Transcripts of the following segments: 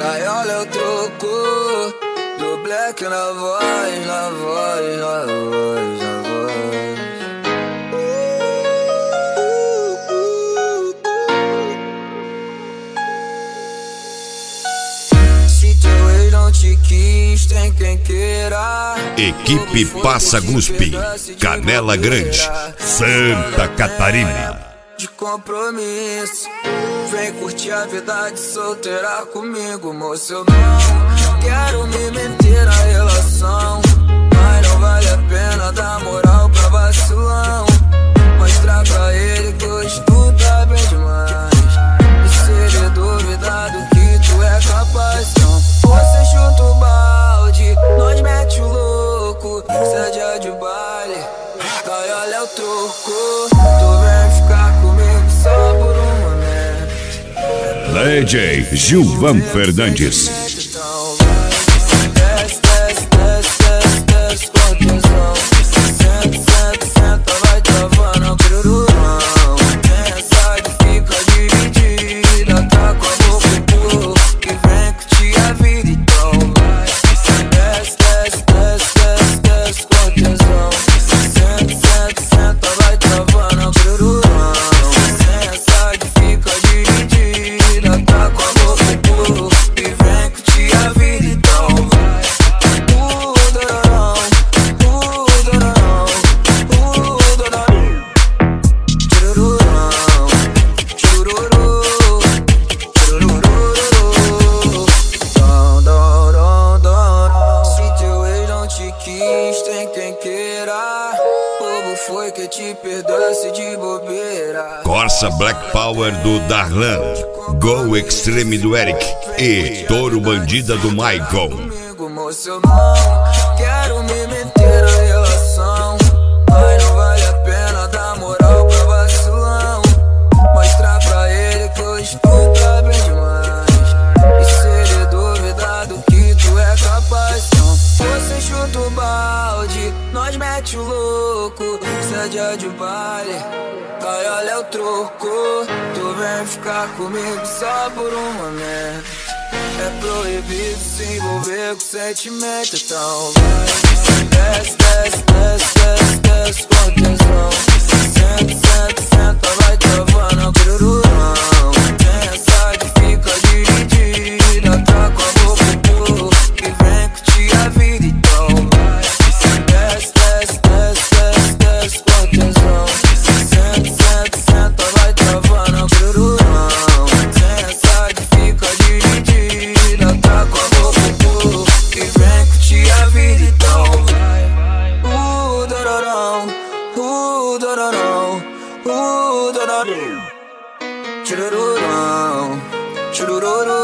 Aí olha o troco do Black na voz, na voz, na voz, na voz. Se teu ex não te quis, tem quem queira. Equipe Passa Guspe, Canela Grande, Santa Catarina. De compromisso, vem curtir a vida de solteira comigo, moço. Eu não quero me meter na relação, mas não vale a pena dar moral pra vacilão. Mostrar pra ele que hoje tu tá bem demais, e se ele duvidar do que tu é capaz, então você chuta o balde, nós mete o louco. Se é dia de baile, aí olha o troco. Tu vem ficar comigo só por um momento. DJ Gilvan Fernandes. Então vai, desce, desce, desce, desce, desce com tesão. Senta, senta, senta, vai travando o pirurão. Tem essa que fica dividida, tá com a boca pro que vem curtir a vida. Então vai, desce, desce, desce, desce, desce com tesão. Senta, senta, senta, vai travando o pirurão. Tem essa que fica dividida, tá com a boca pro que vem curtir a vida. Então vai, dororão, dororão, dororão. Churururão, chururu, churururu. Se teu ex não te quis, tem quem queira. Bobo foi que te perdoasse de bobeira. Corsa Black Power do Darlan, Go Extreme do Eric e Touro Bandida do Michael. Comigo, moço, eu não quero me meter na relação, mas não vale a pena dar moral pra vacilão. Mostrar pra ele que hoje tu tá bem demais, e se ele duvidar do que tu é capaz, então você chuta o balde, nós mete o louco. Se é dia de baile, aí olha o troco. Tu vem ficar comigo só por um momento. É proibido se envolver com sentimento. Então vai, desce, desce, desce, desce, desce com tesão. Senta, senta, senta, vai travando o pirurão. Tem essa que fica dividida, tá com a boca pro que vem curtir a vida. Então vai, desce, desce, desce, desce, desce com tesão. Senta, senta, senta, vai travando o pirurão. Tem essa que fica dividida, tá com a boca pro que vem curtir a vida. Então vai, dororão, dororão, dororão. Churururão, churururu,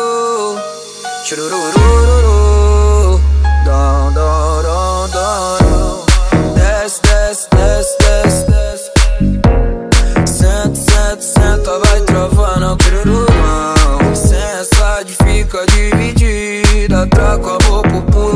churururu. Dom, dom, dom, dom. Desce, desce, desce, desce, desce. Senta, senta, senta, vai travando o pirurão. Licença de fica dividida, tá com a boca pro